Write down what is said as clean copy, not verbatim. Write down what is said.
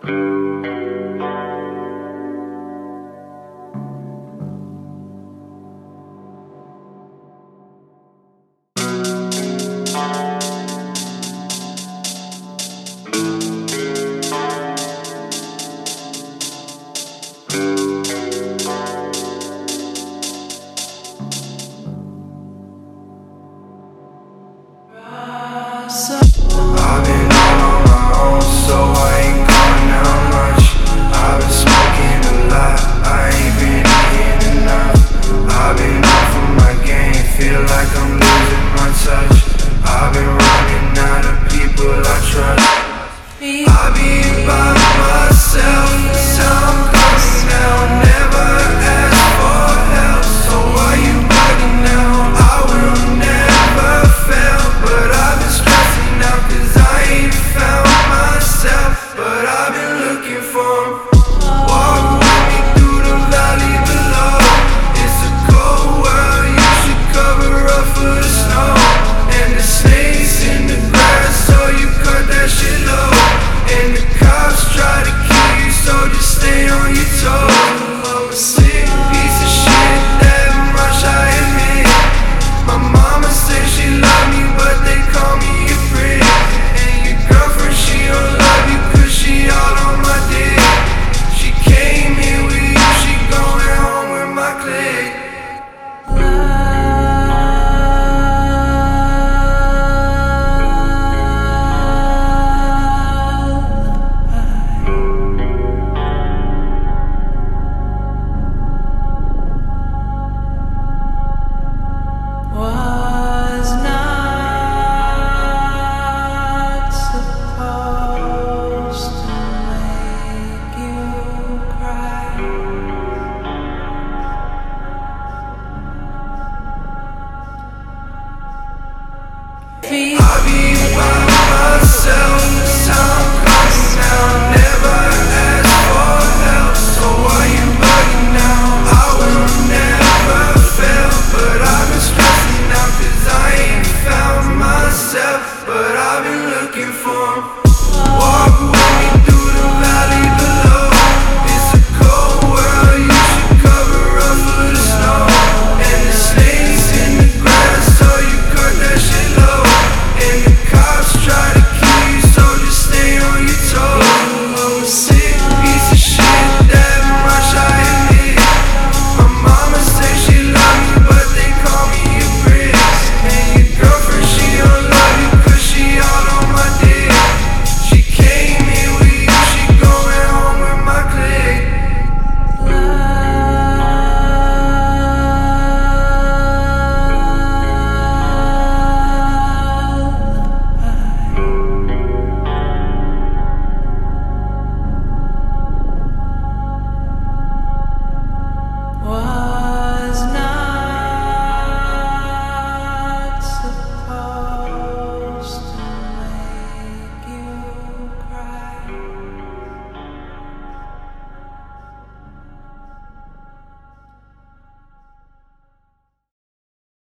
I've been all on my own, so I ain't going out much. I've been smoking a lot, I ain't been eating enough. I've been off of my game, feel like I'm losing my touch. I've been running out of people I trust. I be by myself, time coming now. Never ask for help, so why you bugging now? I will never fail, but I've been stressing out 'cause I ain't found myself. But I've been looking for 'em. Walk with me through the valley below. It's a cold world, you should cover up for the snow. And the snakes in the grass, so you cut that shit low. And the cops try to kill you, so just stay on your toes. I'm a sick piece of shit, that much I admit. My mama said she loved me, but they call me a prick. And your girlfriend, she don't love you 'cause she all on my dick. She came here with you, she going home with my clique. Was not supposed to make you cry. I be